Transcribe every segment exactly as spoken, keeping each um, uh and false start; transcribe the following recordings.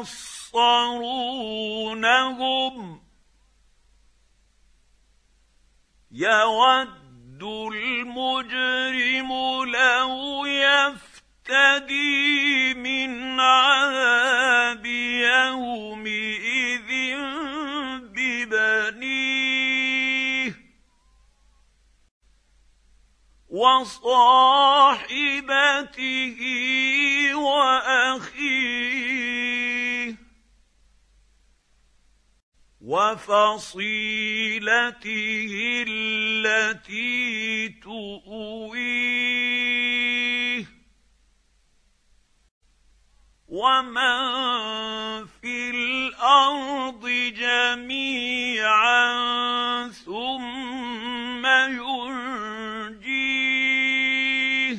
يبصرونهم يود المجرم لو يفتدي من عذاب يومئذ ببنيه وصاحبته وأخيه وفصيلته التي تؤويه ومن في الأرض جميعا ثم ينجيه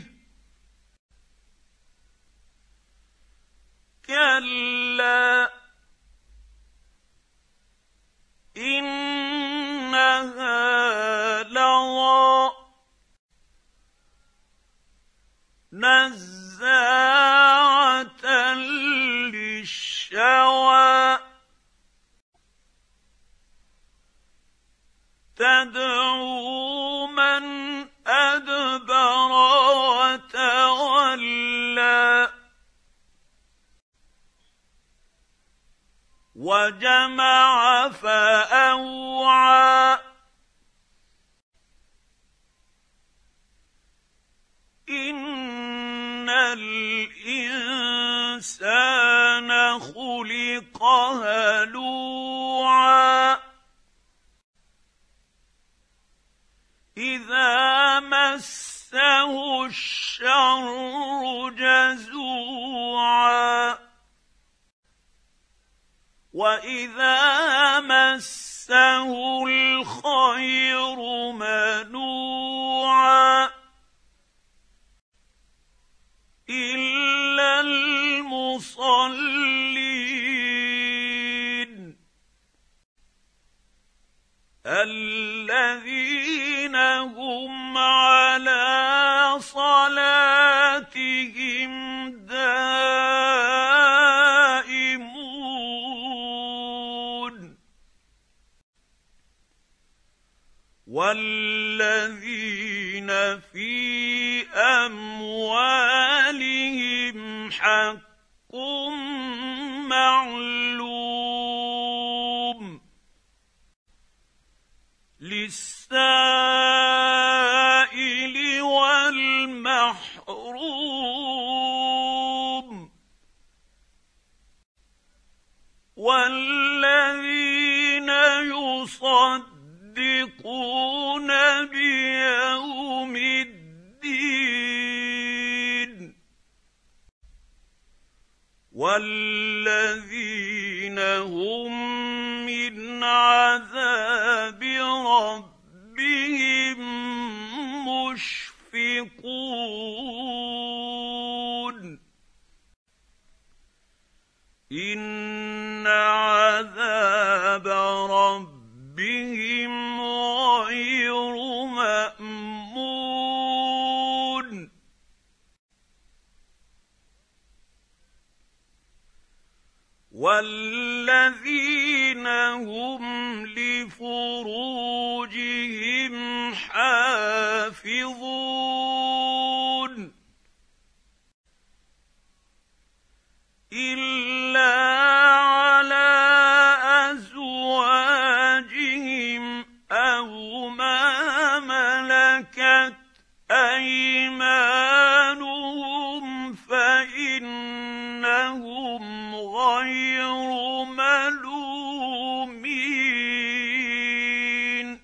كلا إنها لظى نزاعة للشوى تدعو من أدبر وتولى وجمع فأوعى إن الإنسان خلق هلوعا إذا مسه الشر جزوعا وإذا مسه الخير منوعا إلا المصلين الذين هم على صلاتهم دائمون والذين في أموالهم حق معلوم للسائل والمحروم والذين يصدقون بيوم الدين والذين هم من عذاب ربهم مشفقون إن عذاب ربهم غير مأمون والذين هم لفروجهم حافظون إلا على أزواجهم أو ما ملكت أيمانهم فإنهم غير ملومين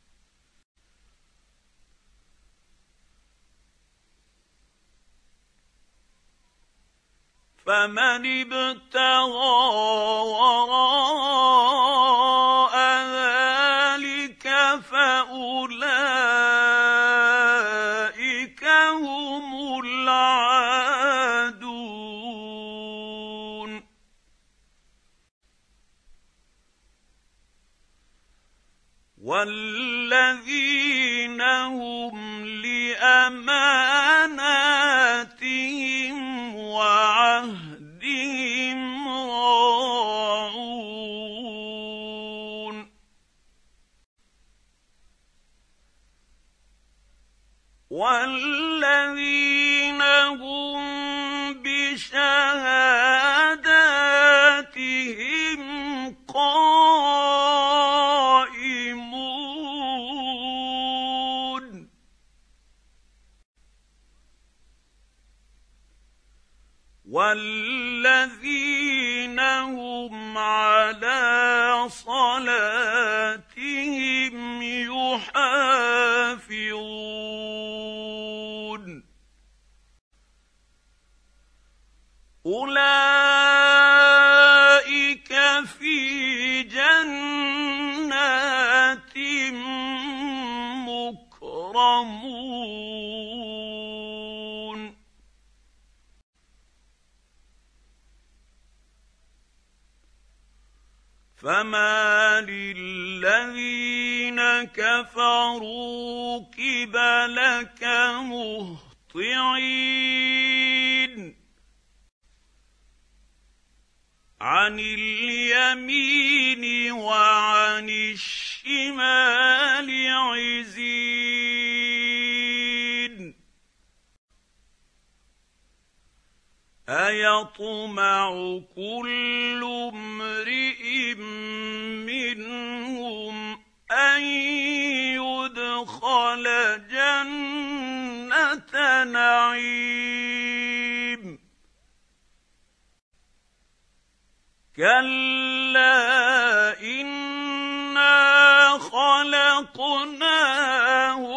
فمن ابتغى وراء ذلك فأولئك هم العادون والذين هم لأماناتهم وعهدهم راعون والذين هم بشهاداتهم قائمون والذين هم على صلاتهم يحافظون أولئك في جنات مكرمون فما للذين كفروا قبلك مهطعين عن اليمين وعن الشمال عزين أيطمع كل امرئ منهم أن يدخل جنة نعيم كلا إنا خلقناهم